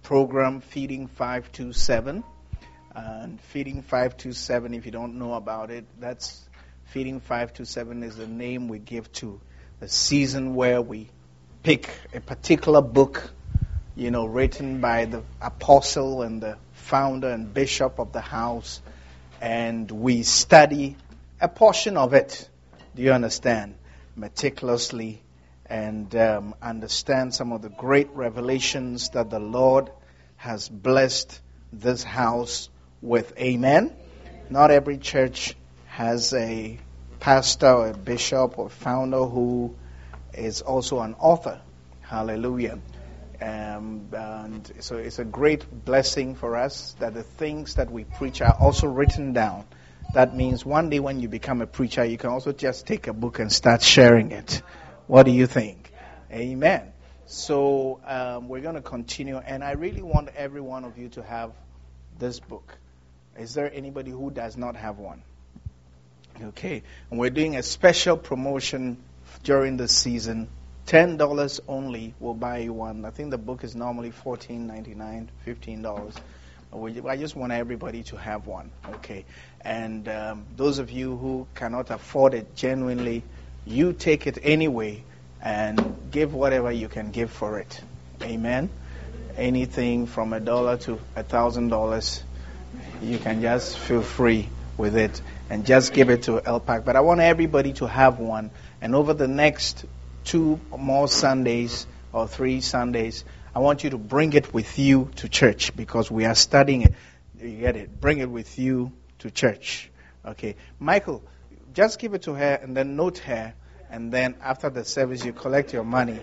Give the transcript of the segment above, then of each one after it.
program Feeding 527. And Feeding 527, if you don't know about it, that's Feeding 527 is the name we give to the season where we pick a particular book, written by the apostle and the founder and bishop of the house, and we study a portion of it. Do you understand? Meticulously, and understand some of the great revelations that the Lord has blessed this house with. Amen. Not every church has a pastor or a bishop or founder who is also an author. Hallelujah. And so it's a great blessing for us that the things that we preach are also written down. That means one day when you become a preacher, you can also just take a book and start sharing it. What do you think? Amen. So we're going to continue, and I really want every one of you to have this book. Is there anybody who does not have one? Okay. And we're doing a special promotion during the season. $10 only will buy you one. I think the book is normally $14.99, $15. I just want everybody to have one. Okay. And those of you who cannot afford it genuinely, you take it anyway and give whatever you can give for it. Amen. Anything from $1 to $1,000, you can just feel free with it and just give it to LPAC. But I want everybody to have one. And over the next 2 more Sundays or 3 Sundays, I want you to bring it with you to church because we are studying it. You get it? Bring it with you to church. Okay. Michael, just give it to her and then note her. And then after the service, you collect your money.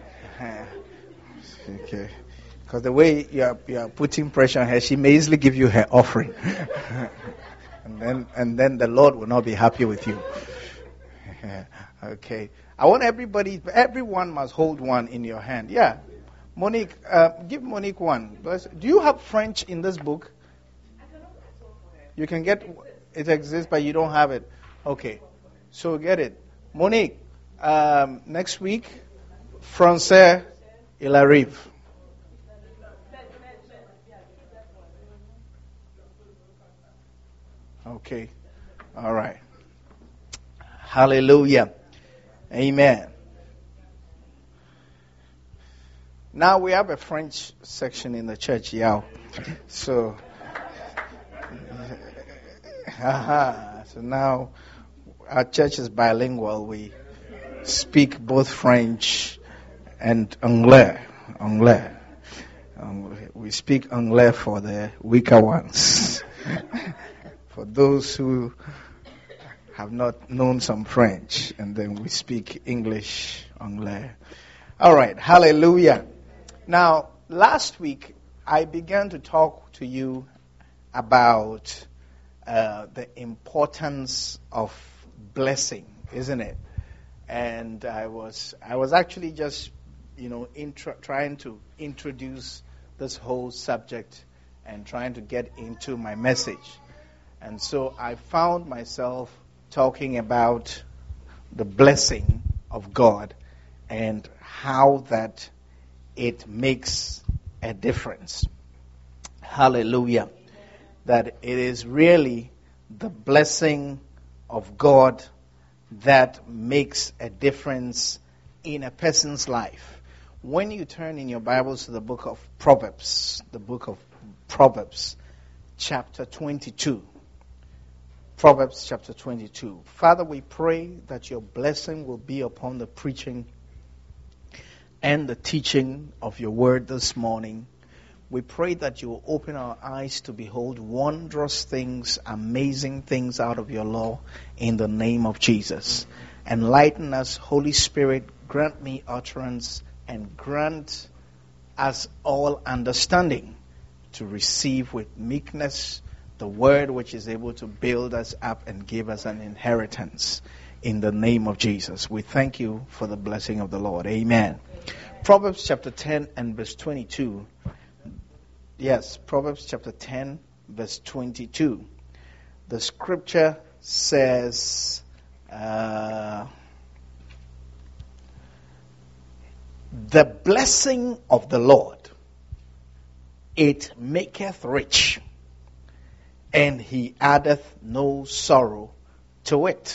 Okay. Because the way you are putting pressure on her, she may easily give you her offering. and then the Lord will not be happy with you. Okay. I want everyone must hold one in your hand. Yeah. Monique, give Monique one. Do you have French in this book? You can get it exists, but you don't have it. Okay. So get it. Monique, next week, Français, il arrive. Okay. All right. Hallelujah. Amen. Now we have a French section in the church, yeah. So now our church is bilingual. We speak both French and Anglais. We speak Anglais for the weaker ones. For those who have not known some French, and then we speak English, Anglais. All right, hallelujah. Now, last week, I began to talk to you about the importance of blessing, isn't it? And I was actually just, trying to introduce this whole subject and trying to get into my message. And so I found myself talking about the blessing of God and how that it makes a difference. Hallelujah. That it is really the blessing of God that makes a difference in a person's life. When you turn in your Bibles to the book of Proverbs, chapter 22. Proverbs chapter 22. Father, we pray that your blessing will be upon the preaching and the teaching of your word this morning. We pray that you will open our eyes to behold wondrous things, amazing things out of your law in the name of Jesus. Enlighten us, Holy Spirit, grant me utterance and grant us all understanding to receive with meekness the word which is able to build us up and give us an inheritance in the name of Jesus. We thank you for the blessing of the Lord. Amen. Proverbs chapter 10 and verse 22. Yes, Proverbs chapter 10, verse 22. The scripture says, the blessing of the Lord it maketh rich, and he addeth no sorrow to it.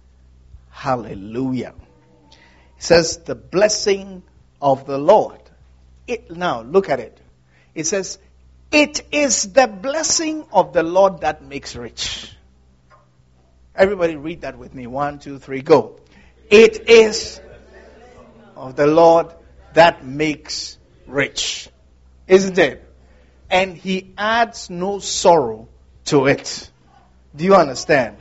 Hallelujah. It says the blessing of the Lord. Now look at it. It says, it is the blessing of the Lord that makes rich. Everybody read that with me. 1, 2, 3, go. It is of the Lord that makes rich. Isn't it? And he adds no sorrow to it. Do you understand?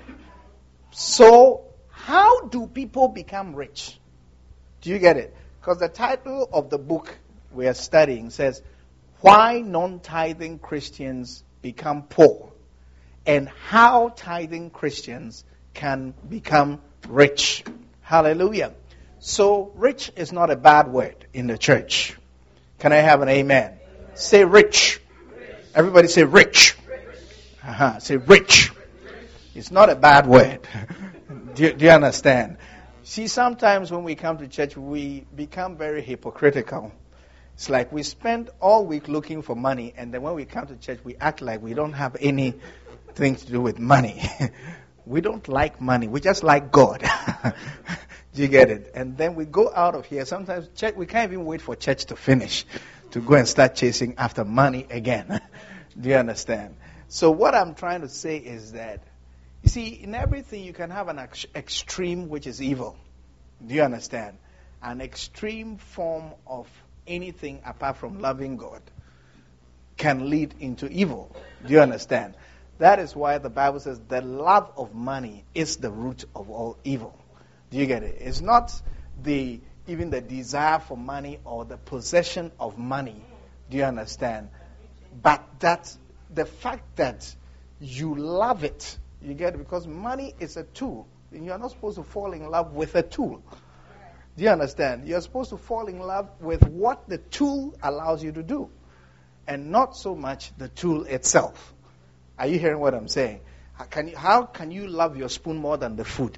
So, how do people become rich? Do you get it? Because the title of the book we are studying says, Why Non-Tithing Christians Become Poor, and How Tithing Christians Can Become Rich. Hallelujah. So, rich is not a bad word in the church. Can I have an amen? Say rich. Everybody say rich. Say rich. It's not a bad word. Do you understand? See, sometimes when we come to church, we become very hypocritical. It's like we spend all week looking for money, and then when we come to church, we act like we don't have anything to do with money. We don't like money. We just like God. Do you get it? And then we go out of here. Sometimes we can't even wait for church to finish to go and start chasing after money again. Do you understand? So what I'm trying to say is that, you see, in everything you can have an extreme which is evil. Do you understand? An extreme form of anything apart from loving God can lead into evil. Do you understand? That is why the Bible says the love of money is the root of all evil. Do you get it? It's not even the desire for money or the possession of money. Do you understand? But that the fact that you love it, you get it? Because money is a tool. And you're not supposed to fall in love with a tool. Do you understand? You're supposed to fall in love with what the tool allows you to do, and not so much the tool itself. Are you hearing what I'm saying? How can you love your spoon more than the food?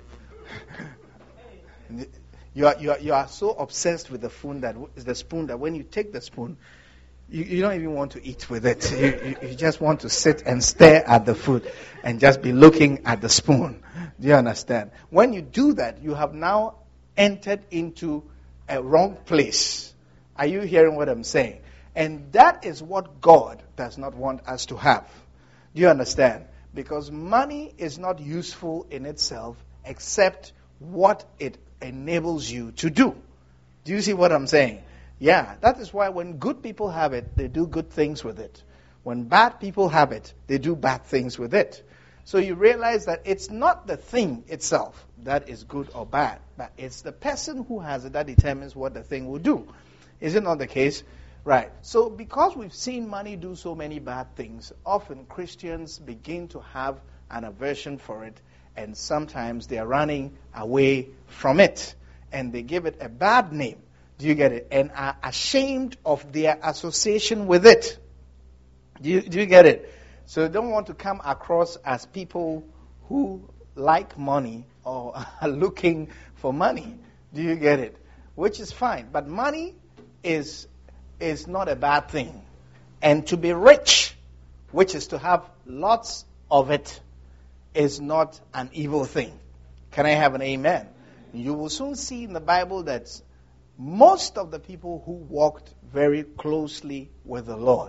You are so obsessed with the spoon that when you take the spoon, you don't even want to eat with it. You just want to sit and stare at the food and just be looking at the spoon. Do you understand? When you do that, you have now entered into a wrong place. Are you hearing what I'm saying? And that is what God does not want us to have. Do you understand? Because money is not useful in itself except what it enables you to do. Do you see what I'm saying? Yeah, that is why when good people have it, they do good things with it. When bad people have it, they do bad things with it. So you realize that it's not the thing itself that is good or bad, but it's the person who has it that determines what the thing will do. Is it not the case? Right. So because we've seen money do so many bad things, often Christians begin to have an aversion for it, and sometimes they are running away from it, and they give it a bad name. Do you get it? And are ashamed of their association with it. Do you get it? So don't want to come across as people who like money or are looking for money. Do you get it? Which is fine. But money is not a bad thing. And to be rich, which is to have lots of it, is not an evil thing. Can I have an amen? You will soon see in the Bible that most of the people who walked very closely with the Lord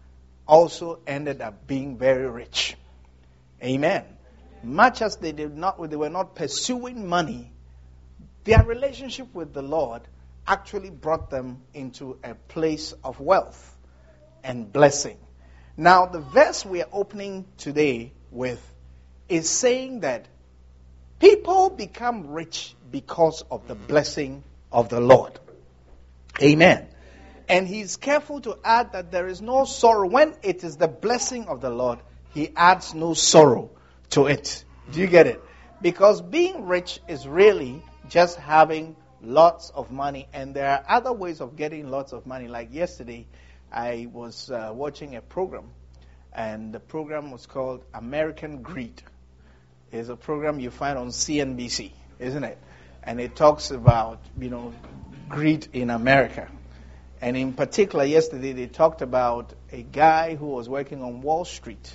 also ended up being very rich. Amen. Much as they were not pursuing money, their relationship with the Lord actually brought them into a place of wealth and blessing. Now, the verse we are opening today with is saying that people become rich because of the blessing of the Lord. Amen. And he's careful to add that there is no sorrow. When it is the blessing of the Lord, he adds no sorrow to it. Do you get it? Because being rich is really just having lots of money. And there are other ways of getting lots of money. Like yesterday, I was watching a program. And the program was called American Greed. It's a program you find on CNBC, isn't it? And it talks about, greed in America. And in particular, yesterday they talked about a guy who was working on Wall Street,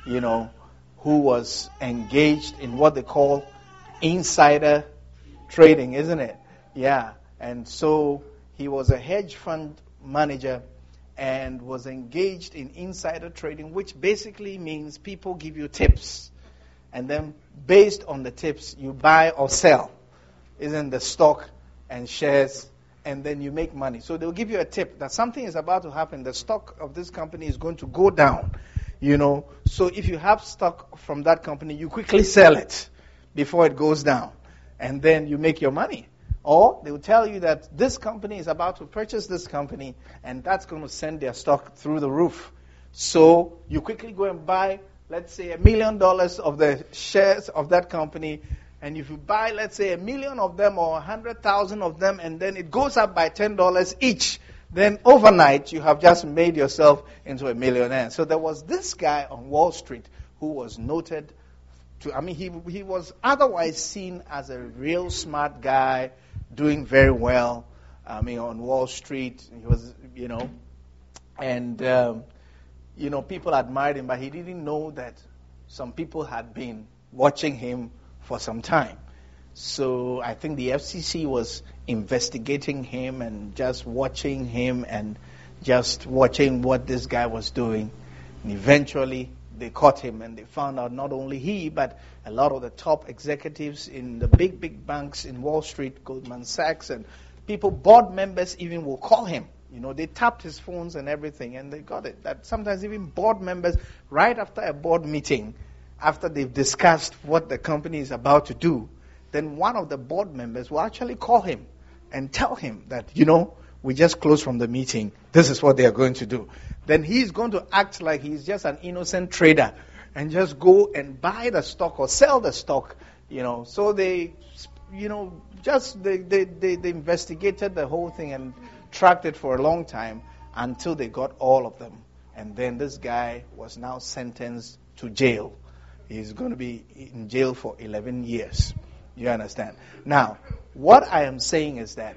who was engaged in what they call insider trading, isn't it? Yeah. And so he was a hedge fund manager and was engaged in insider trading, which basically means people give you tips. And then based on the tips, you buy or sell, isn't the stock and shares, and then you make money. So they'll give you a tip that something is about to happen. The stock of this company is going to go down, So if you have stock from that company, you quickly sell it before it goes down, and then you make your money. Or they will tell you that this company is about to purchase this company, and that's going to send their stock through the roof. So you quickly go and buy, let's say, $1 million of the shares of that company. And if you buy, let's say, 1 million of them or 100,000 of them, and then it goes up by $10 each, then overnight you have just made yourself into a millionaire. So there was this guy on Wall Street who was noted he was otherwise seen as a real smart guy, doing very well, on Wall Street. He was, and, people admired him, but he didn't know that some people had been watching him for some time. So I think the FCC was investigating him and just watching him and just watching what this guy was doing. And eventually they caught him, and they found out not only he, but a lot of the top executives in the big banks in Wall Street, Goldman Sachs, and board members even will call him. They tapped his phones and everything, and they got it. That sometimes even board members, right after a board meeting, after they've discussed what the company is about to do, then one of the board members will actually call him and tell him that, we just closed from the meeting. This is what they are going to do. Then he's going to act like he's just an innocent trader and just go and buy the stock or sell the stock, So they, they investigated the whole thing and tracked it for a long time until they got all of them. And then this guy was now sentenced to jail. He's going to be in jail for 11 years. You understand? Now, what I am saying is that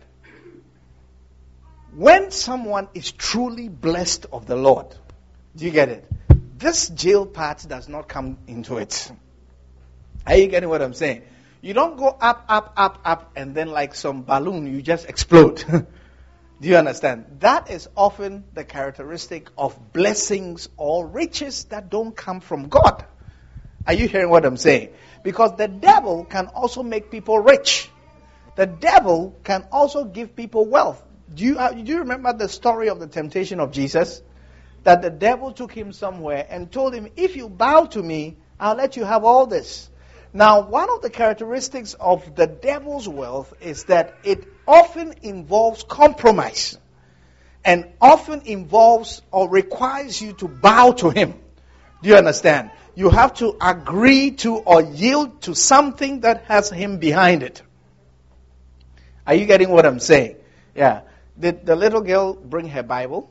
when someone is truly blessed of the Lord, do you get it? This jail part does not come into it. Are you getting what I'm saying? You don't go up, and then like some balloon, you just explode. Do you understand? That is often the characteristic of blessings or riches that don't come from God. Are you hearing what I'm saying? Because the devil can also make people rich. The devil can also give people wealth. Do you remember the story of the temptation of Jesus? That the devil took him somewhere and told him, if you bow to me, I'll let you have all this. Now, one of the characteristics of the devil's wealth is that it often involves compromise and often involves or requires you to bow to him. Do you understand? You have to agree to or yield to something that has him behind it. Are you getting what I'm saying? Yeah. Did the little girl bring her Bible?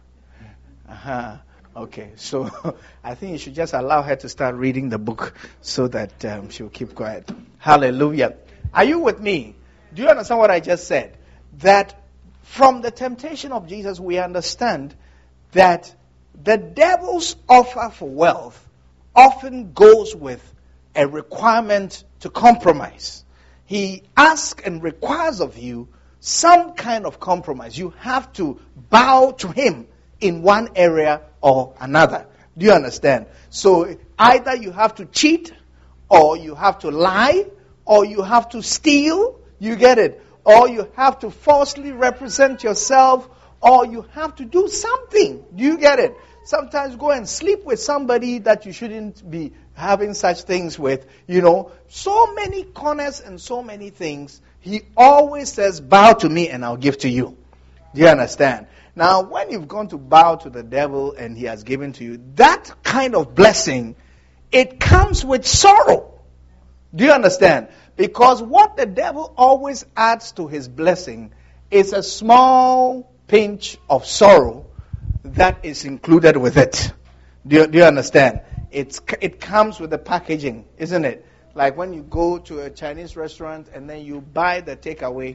Okay, so I think you should just allow her to start reading the book so that she'll keep quiet. Hallelujah. Are you with me? Do you understand what I just said? That from the temptation of Jesus, we understand that the devil's offer for wealth often goes with a requirement to compromise. He asks and requires of you some kind of compromise. You have to bow to him in one area or another. Do you understand? So either you have to cheat, or you have to lie, or you have to steal. You get it? Or you have to falsely represent yourself, or you have to do something. Do you get it? Sometimes go and sleep with somebody that you shouldn't be having such things with. So many corners and so many things. He always says, bow to me and I'll give to you. Do you understand? Now, when you've gone to bow to the devil and he has given to you, that kind of blessing, it comes with sorrow. Do you understand? Because what the devil always adds to his blessing is a small pinch of sorrow that is included with it. Do you understand? It comes with the packaging, isn't it? Like when you go to a Chinese restaurant and then you buy the takeaway,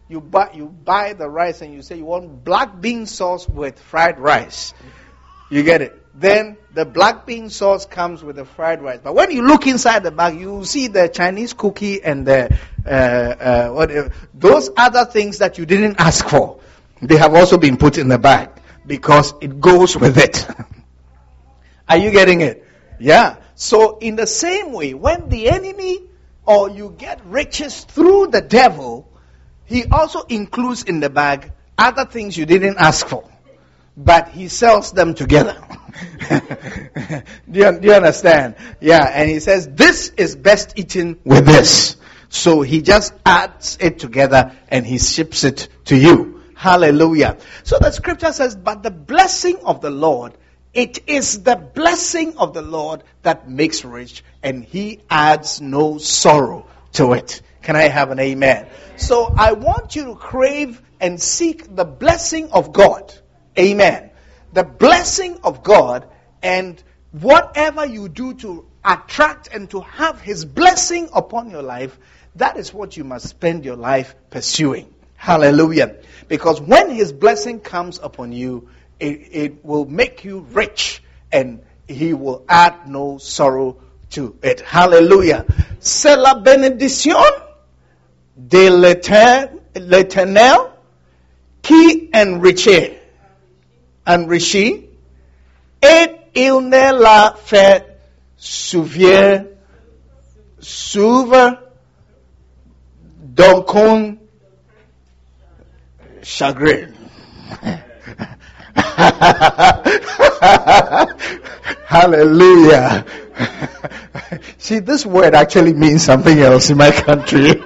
You buy the rice and you say you want black bean sauce with fried rice. You get it? Then the black bean sauce comes with the fried rice. But when you look inside the bag, you see the Chinese cookie and the those other things that you didn't ask for. They have also been put in the bag because it goes with it. Are you getting it? Yeah. So in the same way, when the enemy or you get riches through the devil, he also includes in the bag other things you didn't ask for. But he sells them together. Do you understand? Yeah, and he says, this is best eaten with this. So he just adds it together and he ships it to you. Hallelujah. So the scripture says, but the blessing of the Lord, it is the blessing of the Lord that makes rich, and he adds no sorrow to it. Can I have an amen? So I want you to crave and seek the blessing of God. Amen. The blessing of God, and whatever you do to attract and to have his blessing upon your life, that is what you must spend your life pursuing. Hallelujah. Because when his blessing comes upon you, it will make you rich, and he will add no sorrow to it. Hallelujah. C'est la bénédiction de l'Éternel qui enrichit, et il ne la fait souvenir d'aucun chagrin. Hallelujah. See, this word actually means something else in my country.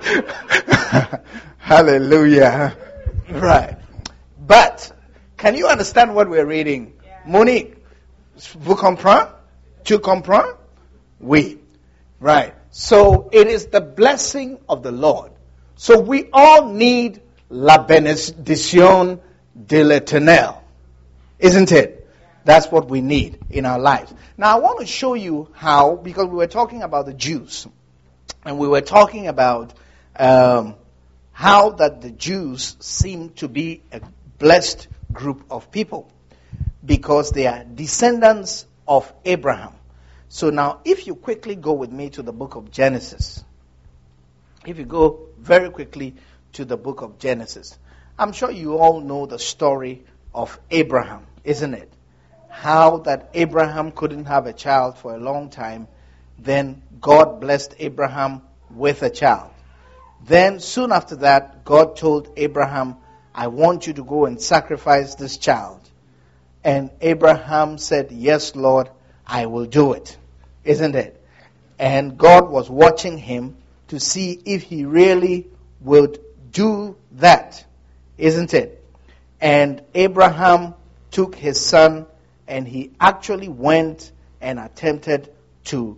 Hallelujah. Right. But, can you understand what we're reading? Yeah. Monique, vous comprenez? Tu comprends? Oui. Right. So, it is the blessing of the Lord. So, we all need la bénédiction de l'Éternel. Isn't it? That's what we need in our lives. Now I want to show you how, because we were talking about the Jews, and we were talking about how that the Jews seem to be a blessed group of people because they are descendants of Abraham. So now if you quickly go with me to the book of Genesis, if you go very quickly to the book of Genesis, I'm sure you all know the story of Abraham, isn't it? How that Abraham couldn't have a child for a long time. Then God blessed Abraham with a child. Then soon after that, God told Abraham, I want you to go and sacrifice this child. And Abraham said, yes, Lord, I will do it. Isn't it? And God was watching him to see if he really would do that. Isn't it? And Abraham took his son and he actually went and attempted to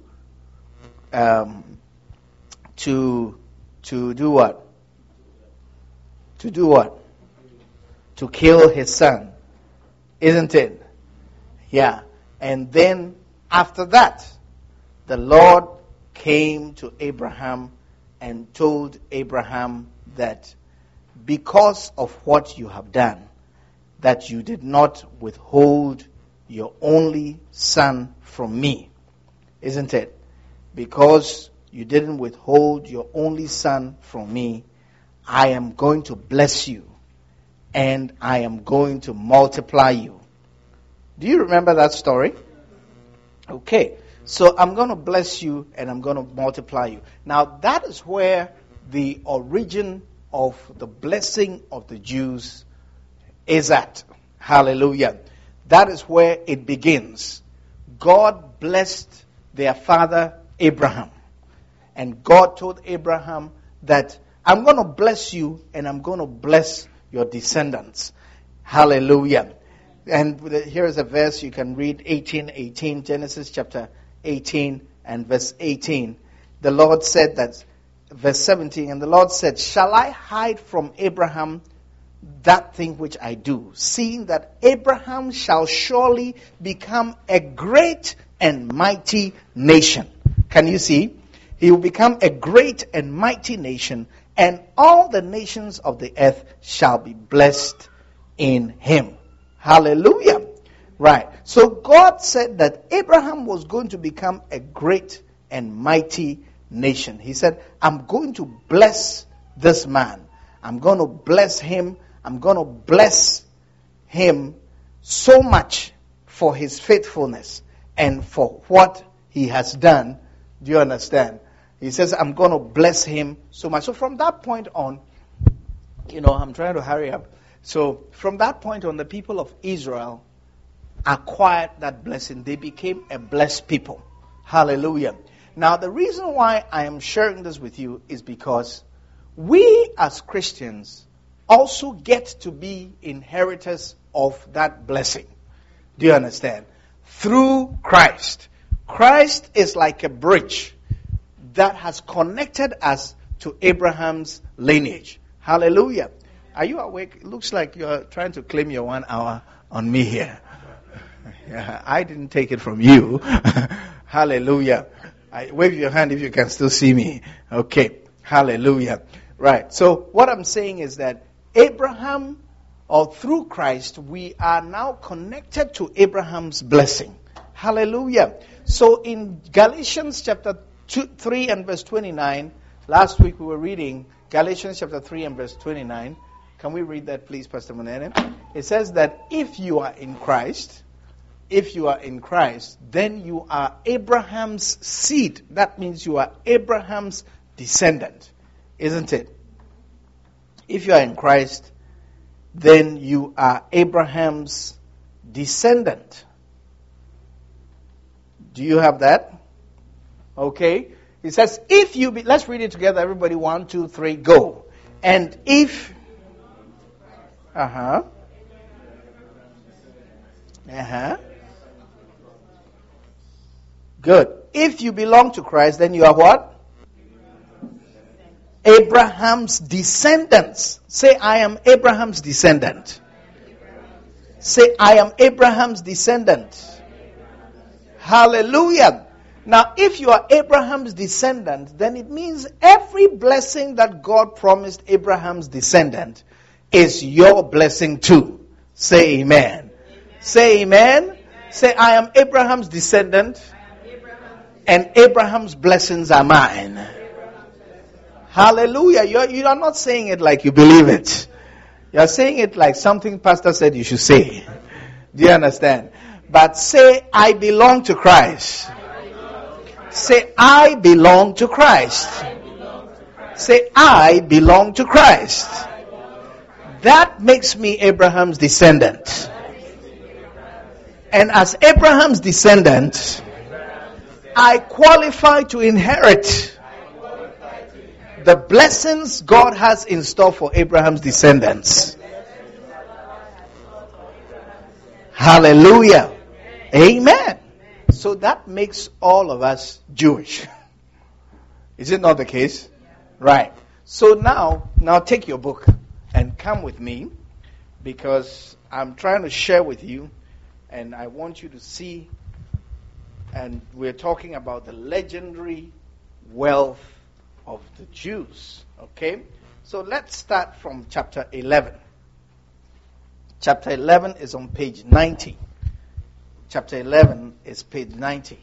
do what? To do what? To kill his son. Isn't it? Yeah. And then after that, the Lord came to Abraham and told Abraham that because of what you have done, that you did not withhold your only son from me. Isn't it? Because you didn't withhold your only son from me, I am going to bless you and I am going to multiply you. Do you remember that story? Okay. So I'm going to bless you and I'm going to multiply you. Now that is where the origin of the blessing of the Jews is at. Hallelujah. That is where it begins. God blessed their father Abraham. And God told Abraham that I'm going to bless you and I'm going to bless your descendants. Hallelujah. And here is a verse you can read, 18:18, Genesis chapter 18 and verse 18. The Lord said that, verse 17, and the Lord said, shall I hide from Abraham that thing which I do, seeing that Abraham shall surely become a great and mighty nation. Can you see? He will become a great and mighty nation, and all the nations of the earth shall be blessed in him. Hallelujah. Right. So God said that Abraham was going to become a great and mighty nation. He said, I'm going to bless this man. I'm going to bless him. I'm going to bless him so much for his faithfulness and for what he has done. Do you understand? He says, I'm going to bless him so much. So from that point on, I'm trying to hurry up. So from that point on, the people of Israel acquired that blessing. They became a blessed people. Hallelujah. Now, the reason why I am sharing this with you is because we as Christians also get to be inheritors of that blessing. Do you understand? Through Christ. Christ is like a bridge that has connected us to Abraham's lineage. Hallelujah. Are you awake? It looks like you're trying to claim your 1 hour on me here. Yeah, I didn't take it from you. Hallelujah. Wave your hand if you can still see me. Okay. Hallelujah. Right. So what I'm saying is that Abraham, or through Christ, we are now connected to Abraham's blessing. Hallelujah. So in Galatians chapter 3 and verse 29, last week we were reading Galatians chapter 3 and verse 29. Can we read that, please, Pastor Monene? It says that if you are in Christ, then you are Abraham's seed. That means you are Abraham's descendant, isn't it? If you are in Christ, then you are Abraham's descendant. Do you have that? Okay. It says, if you be, let's read it together, everybody. 1, 2, 3, go. And if, good. If you belong to Christ, then you are what? Abraham's descendants. Say, I am Abraham's descendant. Say, I am Abraham's descendant. Hallelujah. Now, if you are Abraham's descendant, then it means every blessing that God promised Abraham's descendant is your blessing too. Say amen. Say amen. Say, I am Abraham's descendant, and Abraham's blessings are mine. Hallelujah. You are not saying it like you believe it. You are saying it like something Pastor said you should say. Do you understand? But say, I belong to Christ. Say, I belong to Christ. Say, I belong to Christ. That makes me Abraham's descendant. And as Abraham's descendant, I qualify to inherit the blessings God has in store for Abraham's descendants. Hallelujah. Amen. So that makes all of us Jewish. Is it not the case? Right. So now take your book and come with me, because I'm trying to share with you, and I want you to see, and we're talking about the legendary wealth of the Jews. Okay? So let's start from chapter 11. Chapter 11 is on page 90. Chapter 11 is page 90.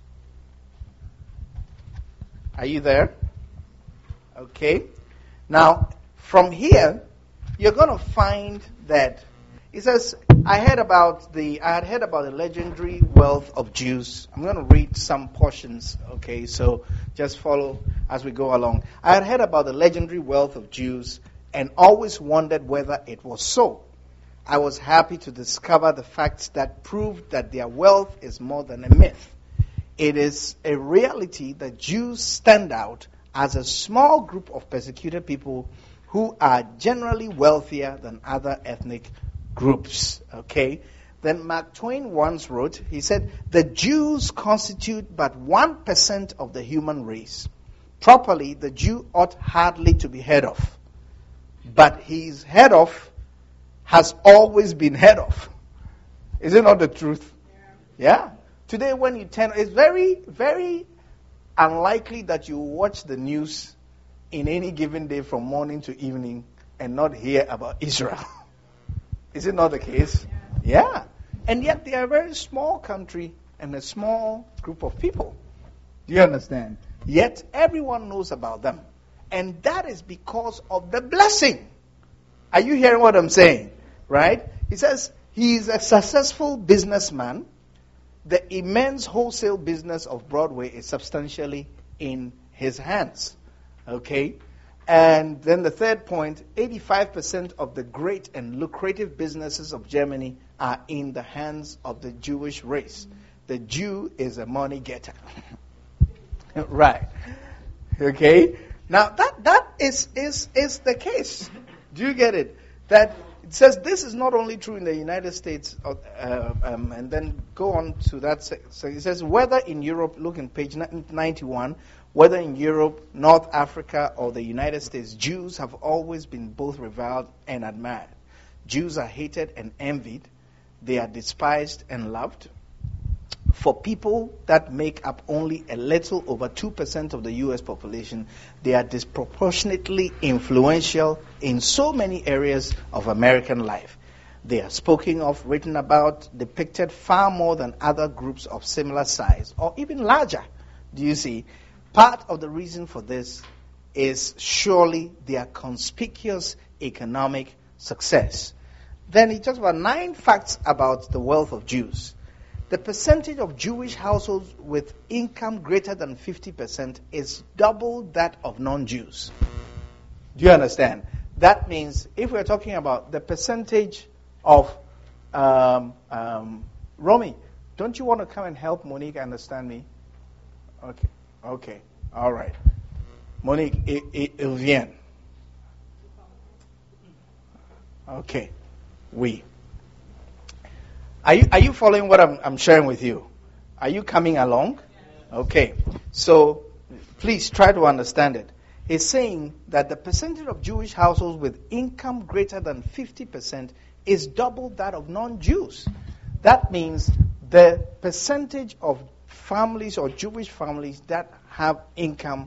Are you there? Okay. Now, from here, you're going to find that it says, I had heard about the legendary wealth of Jews. I'm going to read some portions, okay? So just follow as we go along. I had heard about the legendary wealth of Jews and always wondered whether it was so. I was happy to discover the facts that proved that their wealth is more than a myth. It is a reality that Jews stand out as a small group of persecuted people who are generally wealthier than other ethnic groups. Okay? Then Mark Twain once wrote, he said, the Jews constitute but 1% of the human race. Properly, the Jew ought hardly to be heard of. But his head of has always been heard of. Is it not the truth? Yeah. Today when you turn, it's very, very unlikely that you watch the news in any given day from morning to evening and not hear about Israel. Is it not the case? Yeah. And yet they are a very small country and a small group of people. Do you understand? Yet everyone knows about them. And that is because of the blessing. Are you hearing what I'm saying? Right? He says he is a successful businessman. The immense wholesale business of Broadway is substantially in his hands. Okay? And then the third point, 85% of the great and lucrative businesses of Germany are in the hands of the Jewish race. The Jew is a money getter. Right. Okay? Now, that is the case. Do you get it? That it says this is not only true in the United States, and then go on to that. So it says, whether in Europe, look in page 91, whether in Europe, North Africa, or the United States, Jews have always been both reviled and admired. Jews are hated and envied. They are despised and loved. For people that make up only a little over 2% of the U.S. population, they are disproportionately influential in so many areas of American life. They are spoken of, written about, depicted far more than other groups of similar size, or even larger. Do you see? Part of the reason for this is surely their conspicuous economic success. Then he talks about 9 facts about the wealth of Jews. The percentage of Jewish households with income greater than 50% is double that of non-Jews. Do you understand? That means if we're talking about the percentage of Romy, don't you want to come and help Monique understand me? Okay. All right. Monique, il vient. Okay. Oui. Are you following what I'm sharing with you? Are you coming along? Okay. So please try to understand it. He's saying that the percentage of Jewish households with income greater than 50% is double that of non-Jews. That means the percentage of families or Jewish families that have income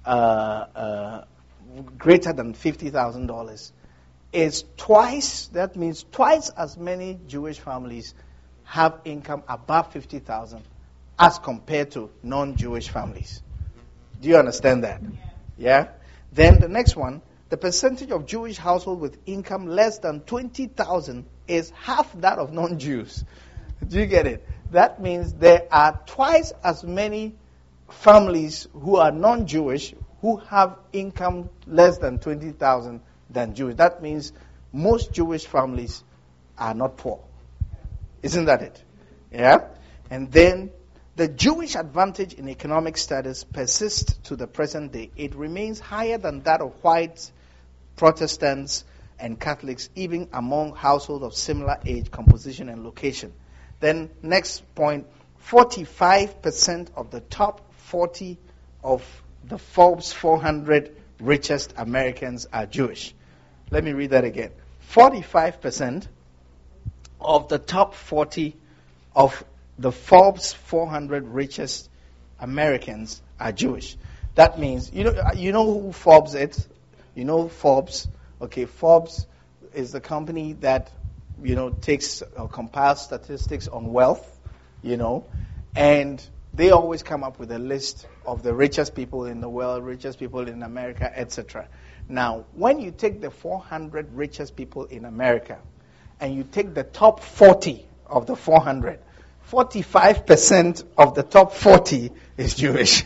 greater than $50,000 is twice, that means twice as many Jewish families have income above $50,000 as compared to non-Jewish families. Do you understand that? Yeah? Then the next one, the percentage of Jewish households with income less than $20,000 is half that of non-Jews. Do you get it? That means there are twice as many families who are non-Jewish who have income less than $20,000 than Jewish. That means most Jewish families are not poor. Isn't that it? Yeah? And then the Jewish advantage in economic status persists to the present day. It remains higher than that of whites, Protestants, and Catholics, even among households of similar age, composition, and location. Then next point, 45% of the top 40 of the Forbes 400 richest Americans are Jewish. Let me read that again. 45% of the top 40 of the Forbes 400 richest Americans are Jewish. That means, you know who Forbes is? You know Forbes? Okay, Forbes is the company that, takes or compiles statistics on wealth, and they always come up with a list of the richest people in the world, richest people in America, etc. Now, when you take the 400 richest people in America, and you take the top 40 of the 400, 45% of the top 40 is Jewish.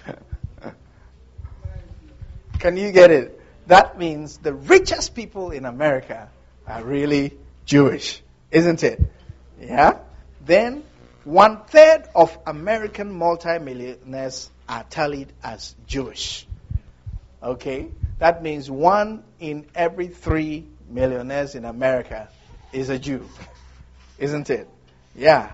Can you get it? That means the richest people in America are really Jewish, isn't it? Yeah? Then 1/3 of American multimillionaires are tallied as Jewish. Okay? That means 1 in every 3 millionaires in America is a Jew. Isn't it? Yeah.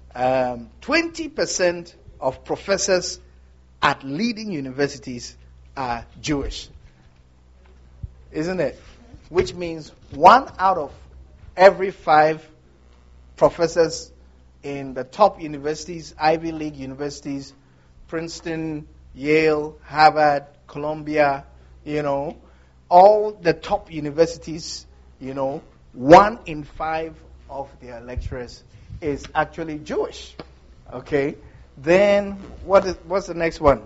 20% of professors at leading universities are Jewish. Isn't it? Which means 1 out of every 5 professors in the top universities, Ivy League universities, Princeton, Yale, Harvard, Columbia, all the top universities, 1 in 5 of their lecturers is actually Jewish. Okay. Then what's the next one?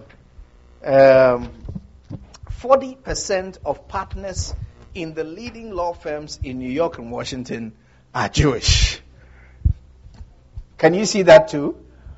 40% of partners in the leading law firms in New York and Washington are Jewish. Can you see that too?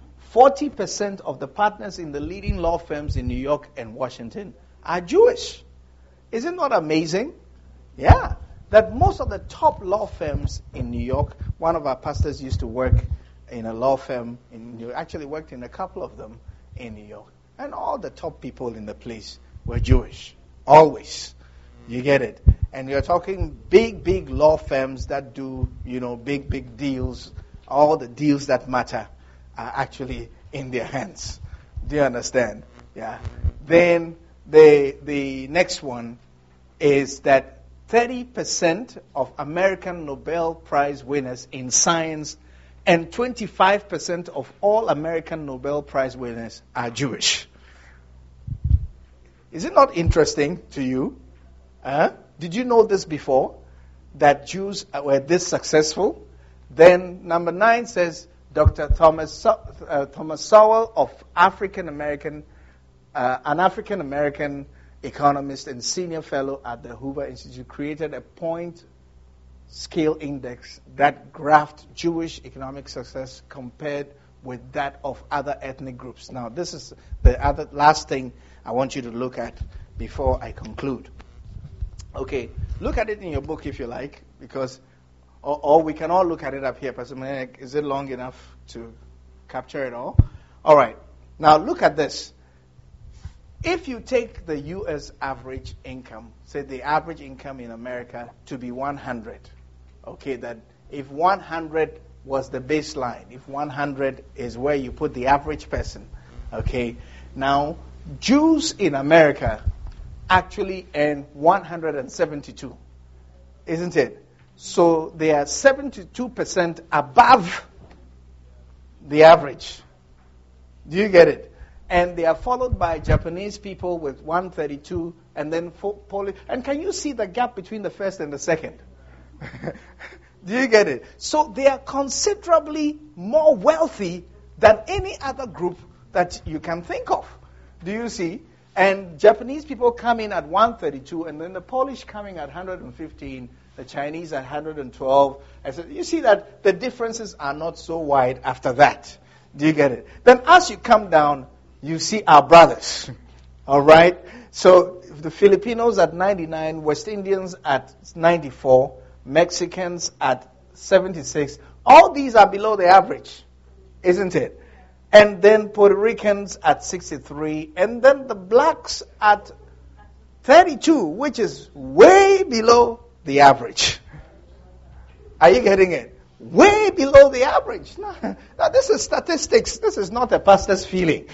40% of the partners in the leading law firms in New York and Washington are Jewish. Is it not amazing? Yeah. That most of the top law firms in New York, one of our pastors used to work in a law firm in New York, actually worked in a couple of them in New York. And all the top people in the place were Jewish. Always. You get it? And you're talking big law firms that do, big deals. All the deals that matter are actually in their hands. Do you understand? Yeah. Then the next one is that 30% of American Nobel Prize winners in science and 25% of all American Nobel Prize winners are Jewish. Is it not interesting to you? Did you know this before? That Jews were this successful? Then number 9 says Dr. Thomas Sowell of an African-American economist and senior fellow at the Hoover Institute, created a point scale index that graphed Jewish economic success compared with that of other ethnic groups. Now, this is the other last thing I want you to look at before I conclude. Okay, look at it in your book if you like, because, or we can all look at it up here. Pastor Menek, is it long enough to capture it all? All right, now look at this. If you take the U.S. average income, say the average income in America to be 100, okay, that if 100 was the baseline, if 100 is where you put the average person, okay, now Jews in America actually earn 172, isn't it? So they are 72% above the average. Do you get it? And they are followed by Japanese people with 132, and then Polish. And can you see the gap between the first and the second? Do you get it? So they are considerably more wealthy than any other group that you can think of. Do you see? And Japanese people come in at 132, and then the Polish coming at 115, the Chinese at 112. And so you see that the differences are not so wide after that. Do you get it? Then as you come down, you see our brothers. All right? So the Filipinos at 99, West Indians at 94, Mexicans at 76. All these are below the average, isn't it? And then Puerto Ricans at 63, and then the blacks at 32, which is way below the average. Are you getting it? Way below the average. No, this is statistics. This is not a pastor's feeling.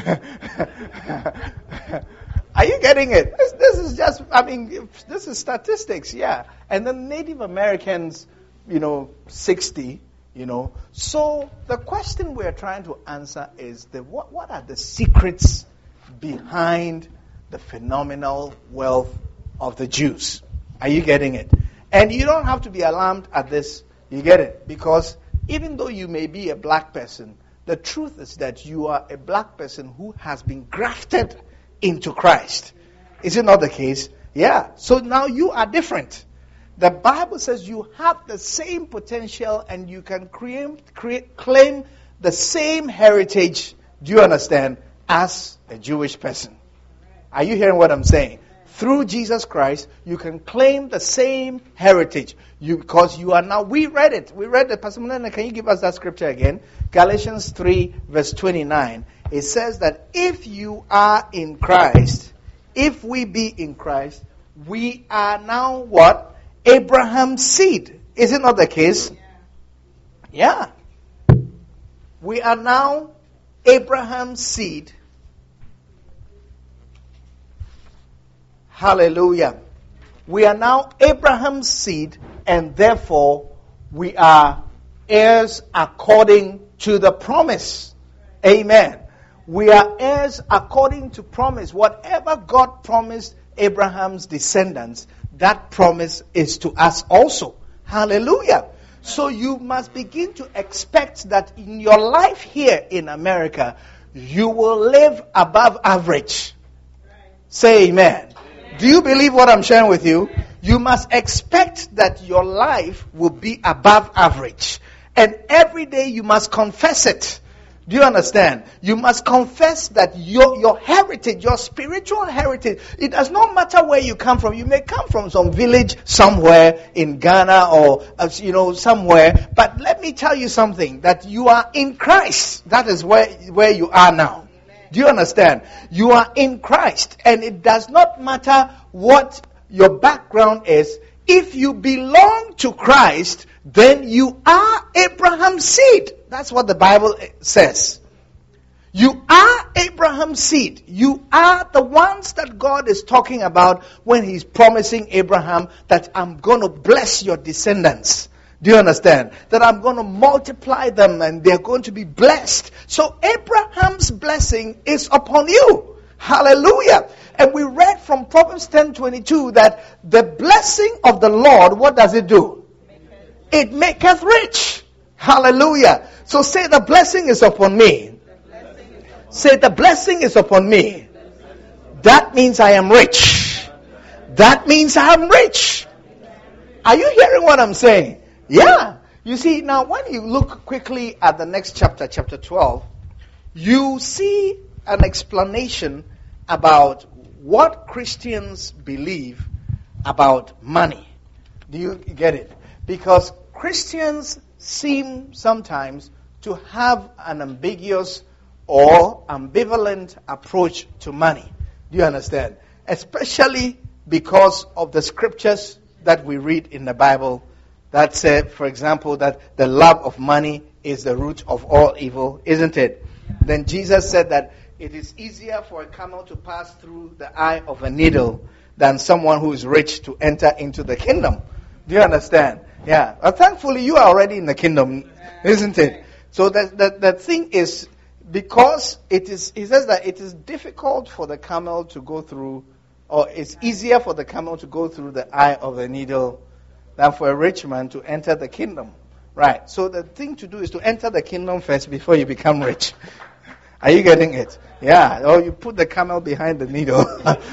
Are you getting it? This is just, this is statistics, yeah. And then Native Americans, 60. So the question we're trying to answer is what are the secrets behind the phenomenal wealth of the Jews? Are you getting it? And you don't have to be alarmed at this. You get it? Because even though you may be a black person, the truth is that you are a black person who has been grafted into Christ. Is it not the case? Yeah. So now you are different. The Bible says you have the same potential and you can claim the same heritage, do you understand, as a Jewish person. Are you hearing what I'm saying? Through Jesus Christ, you can claim the same heritage. Because you are now, we read it. Pastor Mulana, can you give us that scripture again? Galatians 3 verse 29. It says that if you are in Christ, if we be in Christ, we are now what? Abraham's seed. Is it not the case? Yeah. We are now Abraham's seed. Hallelujah. We are now Abraham's seed, and therefore we are heirs according to the promise. Amen. We are heirs according to promise. Whatever God promised Abraham's descendants, that promise is to us also. Hallelujah. So you must begin to expect that in your life here in America, you will live above average. Say amen. Do you believe what I'm sharing with you? You must expect that your life will be above average. And every day you must confess it. Do you understand? You must confess that your heritage, your spiritual heritage, it does not matter where you come from. You may come from some village somewhere in Ghana or, somewhere. But let me tell you something, that you are in Christ. That is where you are now. Do you understand? You are in Christ. And it does not matter what your background is. If you belong to Christ, then you are Abraham's seed. That's what the Bible says. You are Abraham's seed. You are the ones that God is talking about when He's promising Abraham that I'm going to bless your descendants. Do you understand? That I'm going to multiply them and they're going to be blessed. So Abraham's blessing is upon you. Hallelujah. And we read from Proverbs 10:22 that the blessing of the Lord, what does it do? It maketh rich. Hallelujah. So say, the blessing is upon me. Say, the blessing is upon me. That means I am rich. That means I am rich. Are you hearing what I'm saying? Yeah. You see, now when you look quickly at the next chapter, chapter 12, you see an explanation about what Christians believe about money. Do you get it? Because Christians seem sometimes to have an ambiguous or ambivalent approach to money. Do you understand? Especially because of the scriptures that we read in the Bible that say, for example, that the love of money is the root of all evil, isn't it? Then Jesus said that it is easier for a camel to pass through the eye of a needle than someone who is rich to enter into the kingdom. Do you understand? Yeah. Well, thankfully, you are already in the kingdom, isn't it? So the thing is, because he says that it is difficult for the camel to go through, or it's easier for the camel to go through the eye of a needle than for a rich man to enter the kingdom. Right. So the thing to do is to enter the kingdom first before you become rich. Are you getting it? Yeah. Or you put the camel behind the needle.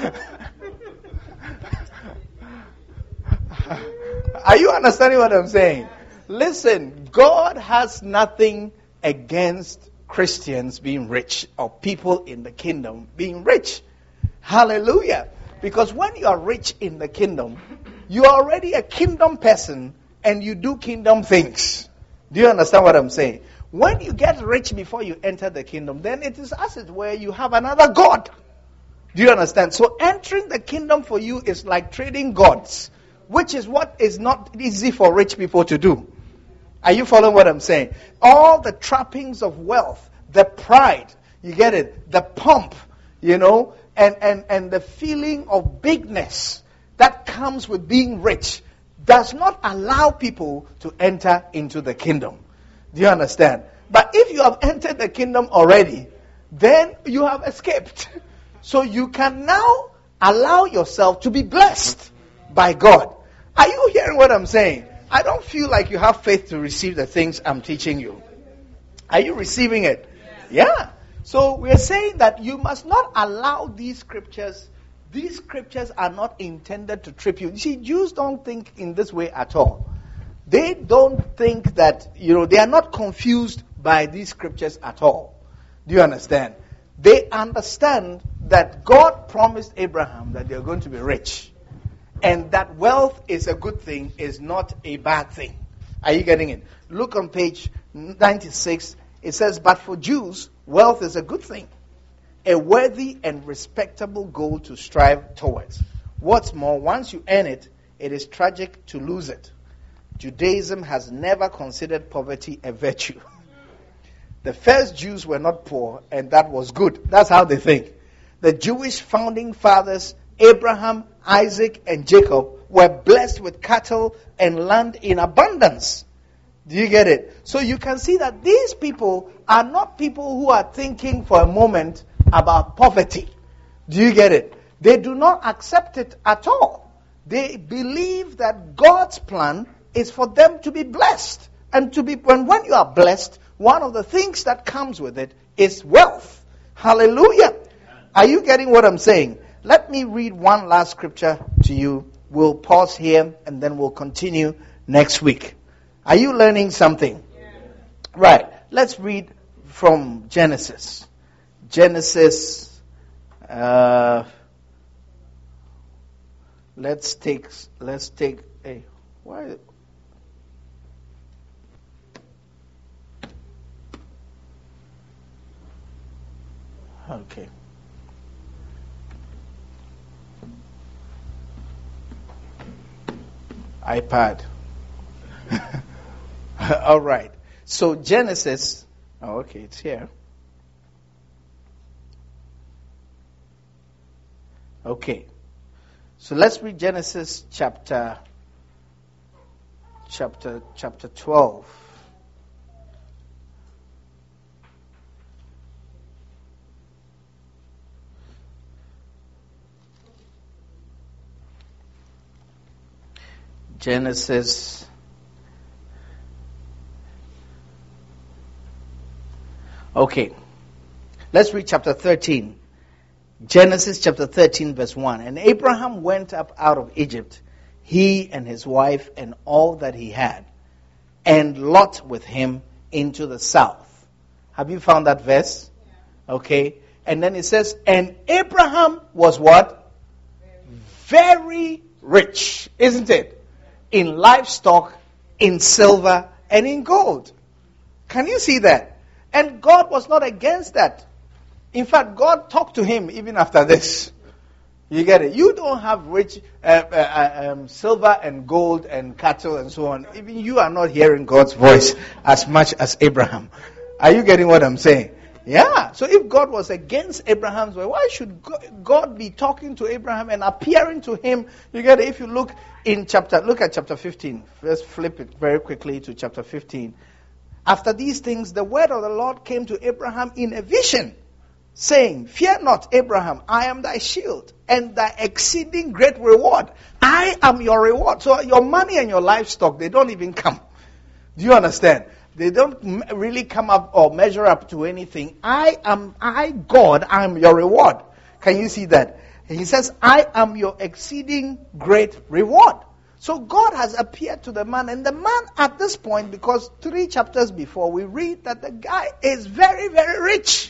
Are you understanding what I'm saying? Listen, God has nothing against Christians being rich or people in the kingdom being rich. Hallelujah. Because when you are rich in the kingdom, you are already a kingdom person and you do kingdom things. Do you understand what I'm saying? When you get rich before you enter the kingdom, then it is as it were you have another God. Do you understand? So entering the kingdom for you is like trading gods, which is what is not easy for rich people to do. Are you following what I'm saying? All the trappings of wealth, the pride, you get it, the pomp, and the feeling of bigness that comes with being rich does not allow people to enter into the kingdom. Do you understand? But if you have entered the kingdom already, then you have escaped. So you can now allow yourself to be blessed by God. Are you hearing what I'm saying? I don't feel like you have faith to receive the things I'm teaching you. Are you receiving it? Yeah. So we're saying that you must not allow these scriptures. These scriptures are not intended to trip you. You see, Jews don't think in this way at all. They don't think that, they are not confused by these scriptures at all. Do you understand? They understand that God promised Abraham that they're going to be rich. And that wealth is a good thing, is not a bad thing. Are you getting it? Look on page 96. It says, but for Jews, wealth is a good thing, a worthy and respectable goal to strive towards. What's more, once you earn it, it is tragic to lose it. Judaism has never considered poverty a virtue. The first Jews were not poor, and that was good. That's how they think. The Jewish founding fathers, Abraham, Isaac, and Jacob, were blessed with cattle and land in abundance. Do you get it? So you can see that these people are not people who are thinking for a moment about poverty. Do you get it? They do not accept it at all. They believe that God's plan is for them to be blessed. And when you are blessed, one of the things that comes with it is wealth. Hallelujah. Are you getting what I'm saying? Let me read one last scripture to you. We'll pause here and then we'll continue next week. Are you learning something? Yeah. Right. Let's read from Genesis. Genesis. Let's take a why. Okay. iPad. All right. So Genesis. Oh, okay, it's here. Okay. So let's read Genesis chapter 12. Genesis. Okay. Let's read chapter 13. Genesis chapter 13 verse 1. And Abraham went up out of Egypt, he and his wife and all that he had, and Lot with him into the south. Have you found that verse? Yeah. Okay. And then it says, and Abraham was what? Very rich, isn't it? In livestock, in silver, and in gold. Can you see that? And God was not against that. In fact, God talked to him even after this. You get it? You don't have rich silver and gold and cattle and so on. Even you are not hearing God's voice as much as Abraham. Are you getting what I'm saying? Yeah. So if God was against Abraham's way, why should God be talking to Abraham and appearing to him? You get it? If you look at chapter 15. Let's flip it very quickly to chapter 15. After these things, the word of the Lord came to Abraham in a vision, saying, fear not, Abraham, I am thy shield and thy exceeding great reward. I am your reward. So your money and your livestock, they don't even come. Do you understand? They don't really come up or measure up to anything. God, I am your reward. Can you see that? He says, I am your exceeding great reward. So God has appeared to the man, and the man at this point, because 3 chapters before, we read that the guy is very, very rich.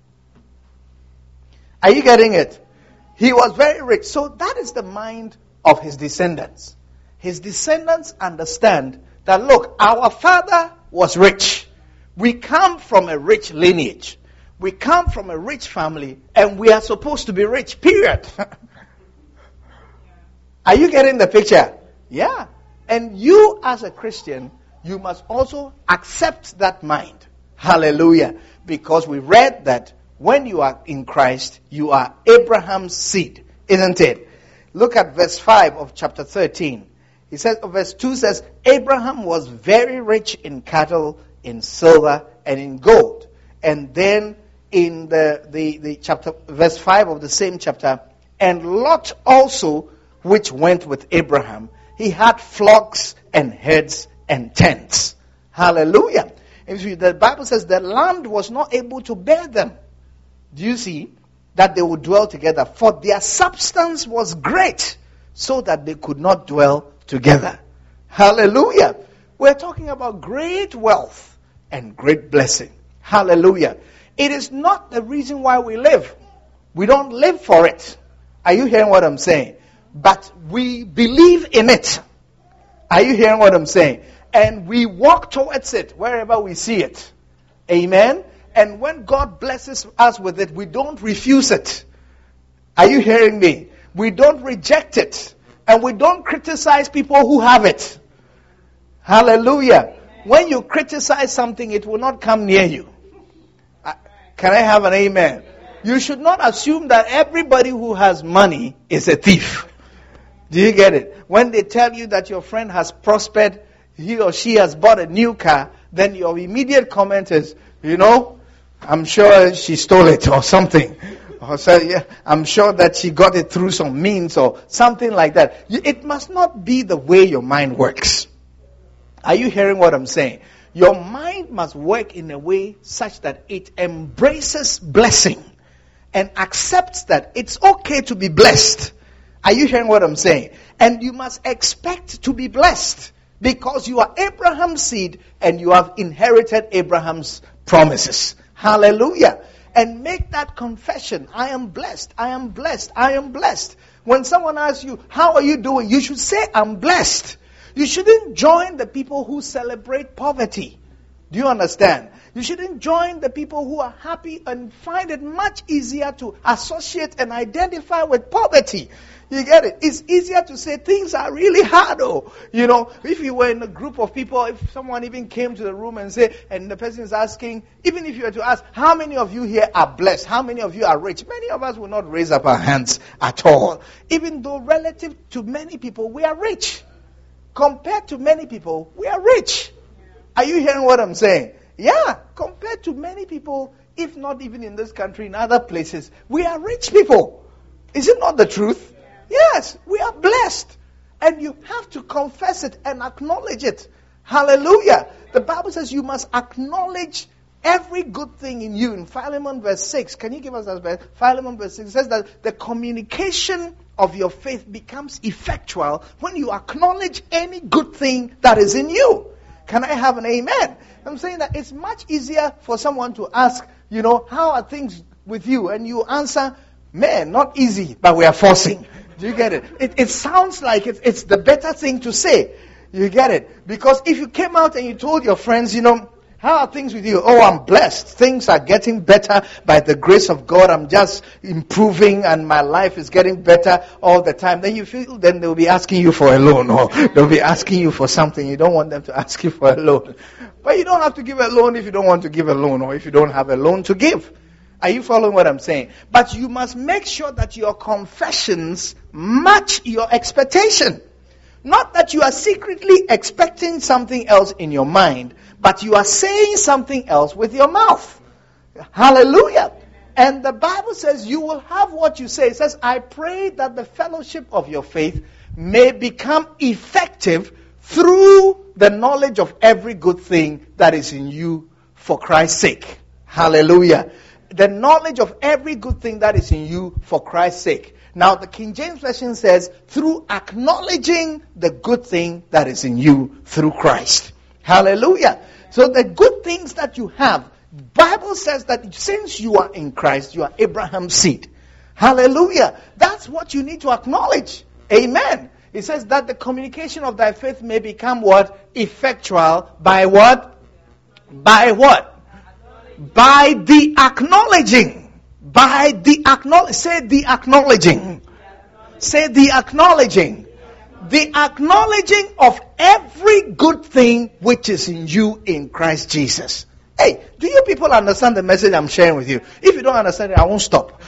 Are you getting it? He was very rich. So that is the mind of his descendants. His descendants understand that, look, our father was rich. We come from a rich lineage. We come from a rich family, and we are supposed to be rich, period. Are you getting the picture? Yeah. And you as a Christian, you must also accept that mind. Hallelujah. Because we read that when you are in Christ, you are Abraham's seed, isn't it? Look at verse 5 of chapter 13. He says, verse 2 says, Abraham was very rich in cattle, in silver, and in gold. And then in the chapter, verse 5 of the same chapter, and Lot also, which went with Abraham, he had flocks and herds and tents. Hallelujah. The Bible says the land was not able to bear them. Do you see? That they would dwell together. For their substance was great, so that they could not dwell together. Hallelujah. We're talking about great wealth and great blessing. Hallelujah. It is not the reason why we live. We don't live for it. Are you hearing what I'm saying? But we believe in it. Are you hearing what I'm saying? And we walk towards it wherever we see it. Amen? And when God blesses us with it, we don't refuse it. Are you hearing me? We don't reject it. And we don't criticize people who have it. Hallelujah. When you criticize something, it will not come near you. Can I have an amen? You should not assume that everybody who has money is a thief. Do you get it? When they tell you that your friend has prospered, he or she has bought a new car, then your immediate comment is, I'm sure she stole it or something. So yeah, I'm sure that she got it through some means or something like that. It must not be the way your mind works. Are you hearing what I'm saying? Your mind must work in a way such that it embraces blessing and accepts that it's okay to be blessed. Are you hearing what I'm saying? And you must expect to be blessed because you are Abraham's seed and you have inherited Abraham's promises. Hallelujah. And make that confession. I am blessed. I am blessed. I am blessed. When someone asks you, how are you doing? You should say, I'm blessed. You shouldn't join the people who celebrate poverty. Do you understand? You shouldn't join the people who are happy and find it much easier to associate and identify with poverty. You get it? It's easier to say things are really hard. If you were in a group of people, if someone even came to the room and the person is asking, even if you were to ask, how many of you here are blessed? How many of you are rich? Many of us will not raise up our hands at all. Even though relative to many people, we are rich. Compared to many people, we are rich. Are you hearing what I'm saying? Yeah, compared to many people, if not even in this country, in other places, we are rich people. Is it not the truth? Yes, we are blessed. And you have to confess it and acknowledge it. Hallelujah. The Bible says you must acknowledge every good thing in you. In Philemon verse 6, can you give us that verse? Philemon verse 6 says that the communication of your faith becomes effectual when you acknowledge any good thing that is in you. Can I have an amen? I'm saying that it's much easier for someone to ask, how are things with you? And you answer, man, not easy, but we are forcing. Do you get it? It sounds like it's the better thing to say. You get it? Because if you came out and you told your friends, how are things with you? Oh, I'm blessed. Things are getting better by the grace of God. I'm just improving and my life is getting better all the time. Then they'll be asking you for a loan or they'll be asking you for something. You don't want them to ask you for a loan. But you don't have to give a loan if you don't want to give a loan or if you don't have a loan to give. Are you following what I'm saying? But you must make sure that your confessions match your expectation. Not that you are secretly expecting something else in your mind, but you are saying something else with your mouth. Hallelujah. And the Bible says you will have what you say. It says, I pray that the fellowship of your faith may become effective through the knowledge of every good thing that is in you for Christ's sake. Hallelujah. The knowledge of every good thing that is in you for Christ's sake. Now, the King James Version says, through acknowledging the good thing that is in you through Christ. Hallelujah. So the good things that you have, Bible says that since you are in Christ, you are Abraham's seed. Hallelujah. That's what you need to acknowledge. Amen. It says that the communication of thy faith may become what? Effectual by what? By what? By the acknowledging. By the acknowledging. Say the acknowledging. Say the acknowledging. The acknowledging of every good thing which is in you in Christ Jesus. Hey, do you people understand the message I'm sharing with you? If you don't understand it, I won't stop.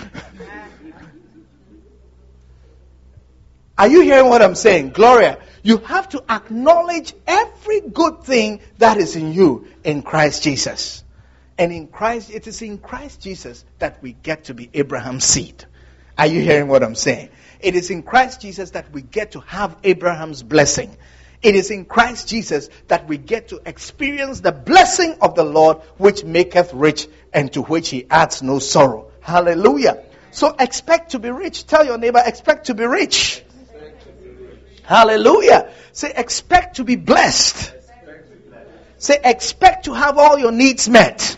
Are you hearing what I'm saying? Gloria, you have to acknowledge every good thing that is in you in Christ Jesus. And in Christ, it is in Christ Jesus that we get to be Abraham's seed. Are you hearing what I'm saying? It is in Christ Jesus that we get to have Abraham's blessing. It is in Christ Jesus that we get to experience the blessing of the Lord, which maketh rich and to which he adds no sorrow. Hallelujah. So expect to be rich. Tell your neighbor, expect to be rich. Hallelujah. Say, expect to be blessed. Say, expect to have all your needs met.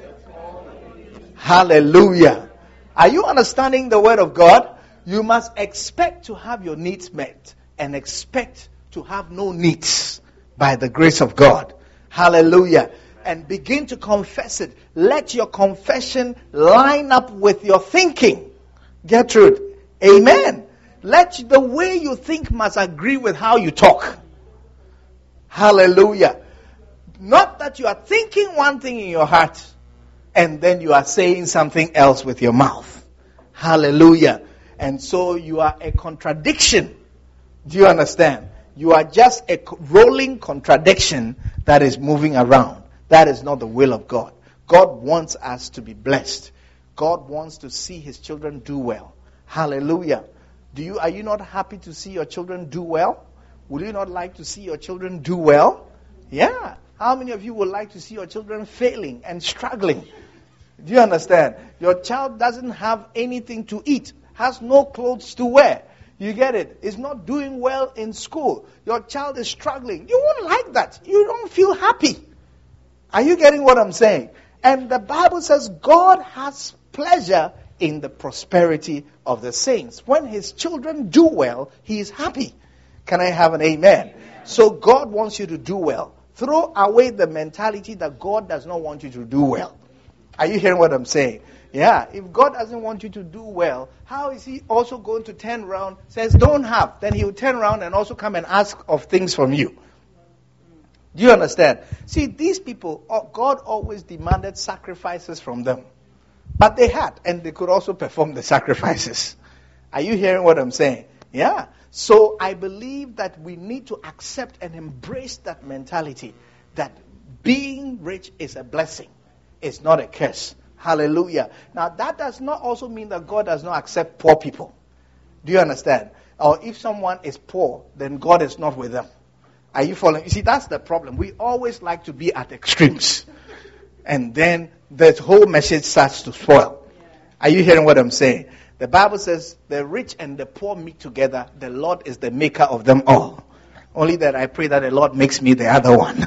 Hallelujah. Are you understanding the word of God? You must expect to have your needs met and expect to have no needs by the grace of God. Hallelujah. And begin to confess it. Let your confession line up with your thinking. Gertrude, amen. Let the way you think must agree with how you talk. Hallelujah. Not that you are thinking one thing in your heart and then you are saying something else with your mouth. Hallelujah. And so you are a contradiction. Do you understand? You are just a rolling contradiction that is moving around. That is not the will of God. God wants us to be blessed. God wants to see his children do well. Hallelujah. Are you not happy to see your children do well? Would you not like to see your children do well? Yeah. How many of you would like to see your children failing and struggling? Do you understand? Your child doesn't have anything to eat, has no clothes to wear. You get it? Is not doing well in school. Your child is struggling. You won't like that. You don't feel happy. Are you getting what I'm saying? And the Bible says God has pleasure in the prosperity of the saints. When his children do well, he is happy. Can I have an amen? So God wants you to do well. Throw away the mentality that God does not want you to do well. Are you hearing what I'm saying? Yeah. If God doesn't want you to do well, how is he also going to turn around, says don't have, then he will turn around and also come and ask of things from you? Do you understand? See, these people, God always demanded sacrifices from them. But they had, and they could also perform the sacrifices. Are you hearing what I'm saying? Yeah. So I believe that we need to accept and embrace that mentality that being rich is a blessing. It's not a curse. Hallelujah. Now that does not also mean that God does not accept poor people. Do you understand? Or if someone is poor, then God is not with them. Are you following? You see, that's the problem. We always like to be at extremes. And then the whole message starts to spoil. Are you hearing what I'm saying? The Bible says the rich and the poor meet together. The Lord is the maker of them all. Only that I pray that the Lord makes me the other one.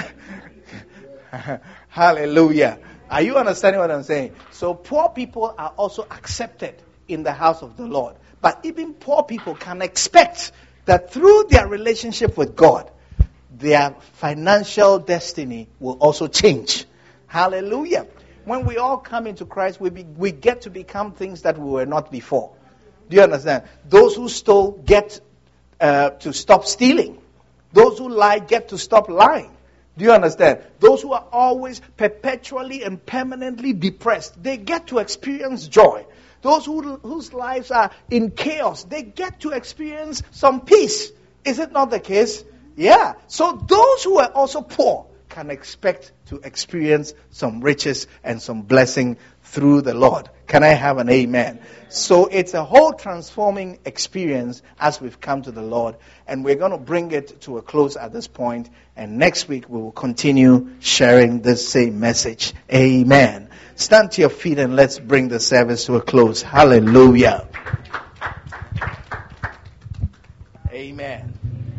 Hallelujah. Are you understanding what I'm saying? So poor people are also accepted in the house of the Lord. But even poor people can expect that through their relationship with God, their financial destiny will also change. Hallelujah. When we all come into Christ, we get to become things that we were not before. Do you understand? Those who stole get to stop stealing. Those who lie get to stop lying. Do you understand? Those who are always perpetually and permanently depressed, they get to experience joy. Those whose lives are in chaos, they get to experience some peace. Is it not the case? Yeah. So those who are also poor can expect to experience some riches and some blessing through the Lord. Can I have an amen? So it's a whole transforming experience as we've come to the Lord. And we're going to bring it to a close at this point. And next week we will continue sharing this same message. Amen. Stand to your feet and let's bring the service to a close. Hallelujah. Amen.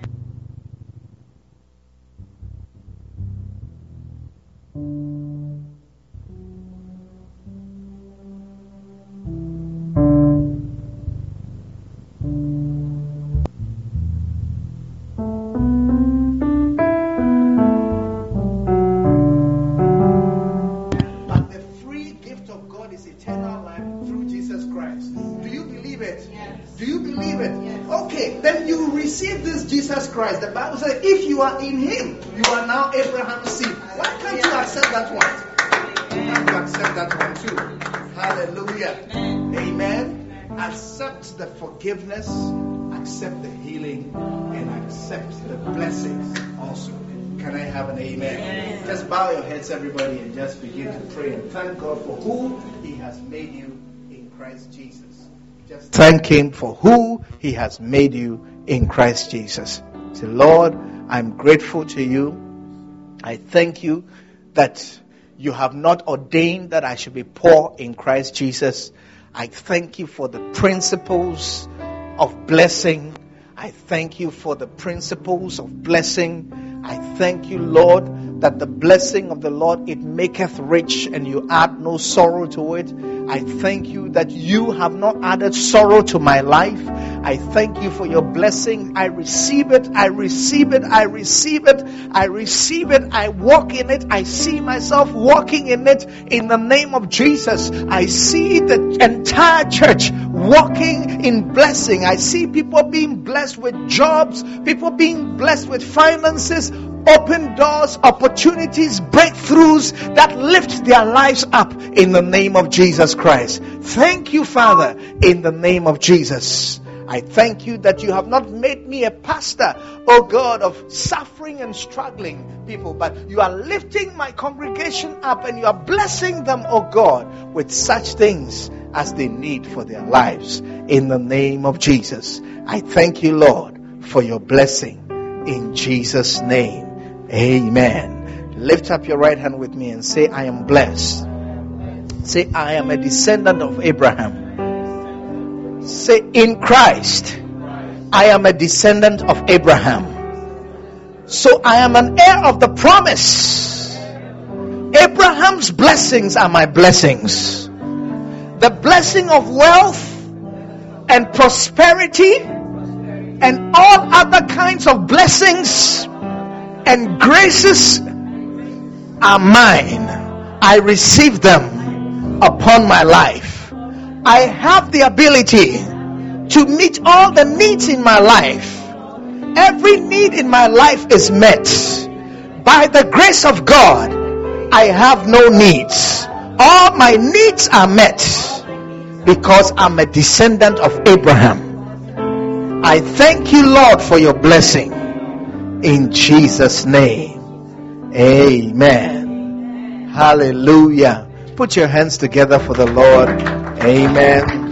Christ. The Bible says, if you are in him, you are now Abraham's seed. Why can't you accept that one? You have to accept that one too. Hallelujah. Amen. Accept the forgiveness, accept the healing, and accept the blessings also. Can I have an amen? Just bow your heads, everybody, and just begin to pray and thank God for who he has made you in Christ Jesus. Just thank him for who he has made you in Christ Jesus. Say, Lord, I'm grateful to you. I thank you that you have not ordained that I should be poor in Christ Jesus. I thank you for the principles of blessing. I thank you for the principles of blessing. I thank you, Lord, that the blessing of the Lord, it maketh rich and you add no sorrow to it. I thank you that you have not added sorrow to my life. I thank you for your blessing. I receive it. I receive it. I receive it. I receive it. I walk in it. I see myself walking in it in the name of Jesus. I see the entire church walking in blessing. I see people being blessed with jobs, people being blessed with finances, open doors, opportunities, breakthroughs that lift their lives up in the name of Jesus Christ. Thank you, Father, in the name of Jesus. I thank you that you have not made me a pastor, oh God, of suffering and struggling people, but you are lifting my congregation up and you are blessing them, oh God, with such things as they need for their lives. In the name of Jesus, I thank you, Lord, for your blessing. In Jesus' name, amen. Lift up your right hand with me and say, I am blessed. Say, I am a descendant of Abraham. Say, in Christ, I am a descendant of Abraham. So I am an heir of the promise. Abraham's blessings are my blessings. The blessing of wealth and prosperity and all other kinds of blessings and graces are mine. I receive them upon my life. I have the ability to meet all the needs in my life. Every need in my life is met. By the grace of God, I have no needs. All my needs are met because I'm a descendant of Abraham. I thank you, Lord, for your blessing. In Jesus' name, amen. Hallelujah. Put your hands together for the Lord. Amen.